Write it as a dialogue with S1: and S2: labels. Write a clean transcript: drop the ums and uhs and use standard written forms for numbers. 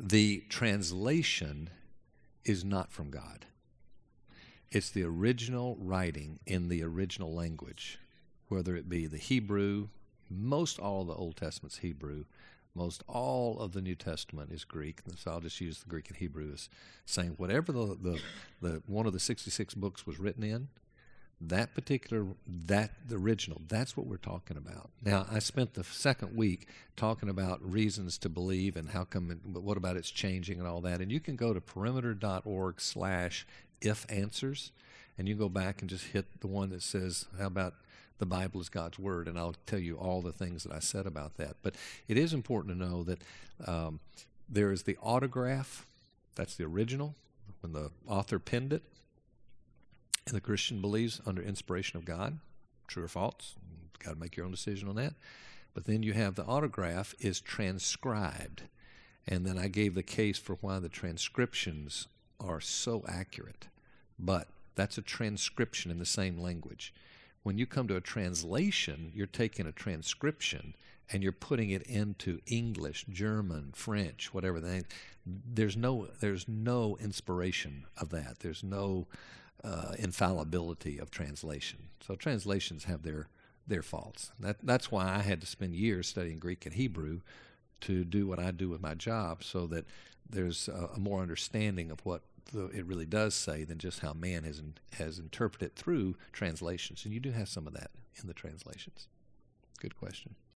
S1: the translation is not from God. It's the original writing in the original language, whether it be the Hebrew. Most all of the Old Testament's Hebrew. Most all of the New Testament is Greek. And so I'll just use the Greek and Hebrew as saying whatever the one of the 66 books was written in, the original, that's what we're talking about. Now, I spent the second week talking about reasons to believe and how come, but what about it's changing and all that. And you can go to perimeter.org/ifanswers, and you go back and just hit the one that says, how about the Bible is God's Word, and I'll tell you all the things that I said about that. But it is important to know that there is the autograph, that's the original, when the author penned it, and the Christian believes under inspiration of God, true or false. You've got to make your own decision on that. But then you have the autograph is transcribed. And then I gave the case for why the transcriptions are so accurate. But that's a transcription in the same language. When you come to a translation, you're taking a transcription and you're putting it into English, German, French, whatever. There's no inspiration of that. There's no infallibility of translation. So translations have their faults. That's why I had to spend years studying Greek and Hebrew to do what I do with my job, so that there's a more understanding of what it really does say than just how man has interpreted through translations. And you do have some of that in the translations. Good question.